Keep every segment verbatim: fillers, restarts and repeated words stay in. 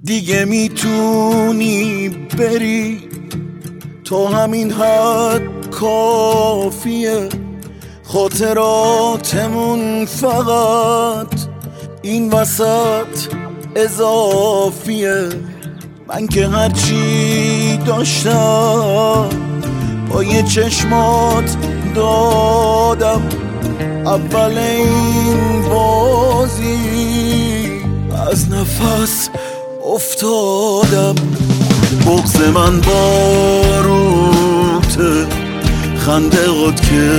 دیگه میتونی بری، تو همین حد کافیه. خاطراتمون فقط این وسط اضافیه. من که هرچی داشتم با یه چشمات دادم، اول این بازی از نفس افتادم. بغض من باروته، خنده قد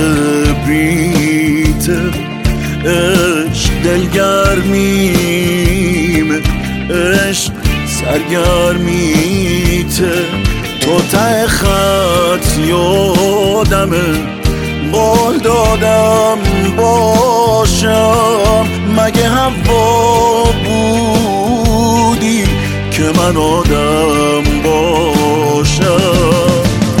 کبریته، عشق دلگرمیمه، عشق سرگرمیته. تو ته خط یادمه، قول دادم باشم. مگه هوا بودی که من آدم باشم؟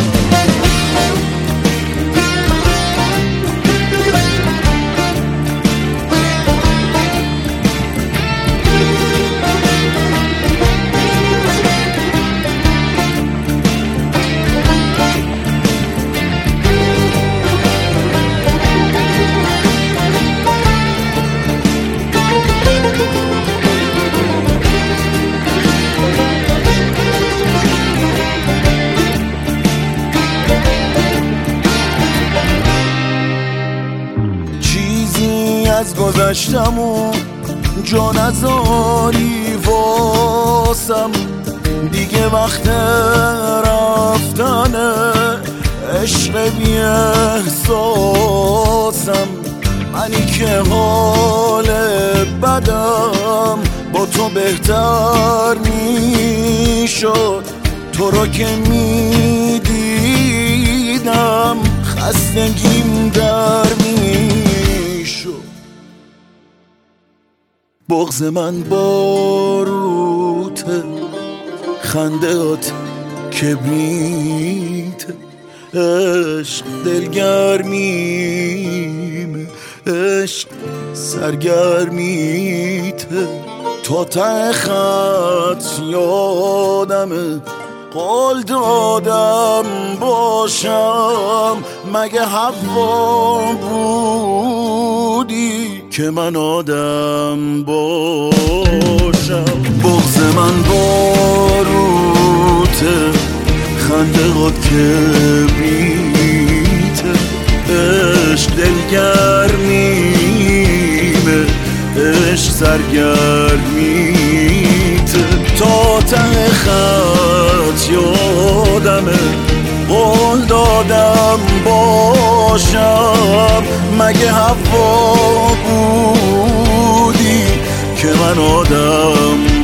از گذشتمون جا نذاری واسم، دیگه وقت رفتنه، عشق بی احساسم. منی که حال بدم با تو بهتر میشد، تو رو که میدیدم خستگیم در میشد. بغض من باروته، خندهات کبریته، عشق دلگرمیمه، عشق سرگرمیته. تا ته خط یادمه، قول دادم باشم. مگه هوا بودی که من آدم باشم؟ بغض من باروته، خنده قد کبریته، عشق دلگرمیمه، عشق سرگرمیته. تا ته خط یادمه، قول دادم باشم. مگه هوا بودی که من آدم